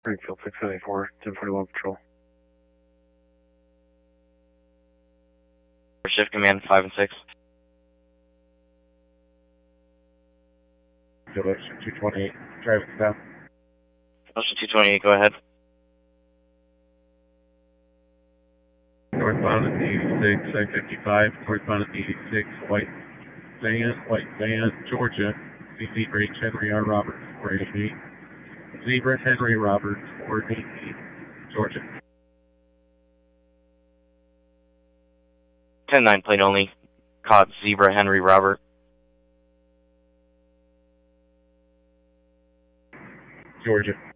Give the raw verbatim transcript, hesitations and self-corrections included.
Springfield six seventy-four, ten forty-one Patrol. Shift command five and six. Ocean two twenty-eight, driving south. Ocean two twenty-eight, go ahead. Northbound at eighty-six, I fifty-five, northbound at eighty-six, white van, white van, Georgia, Zebra H. Henry R. Roberts, four eighty-eight. Zebra Henry Roberts, four eighty-eight, Georgia. ten nine plane only. Caught Zebra Henry Robert. Georgia.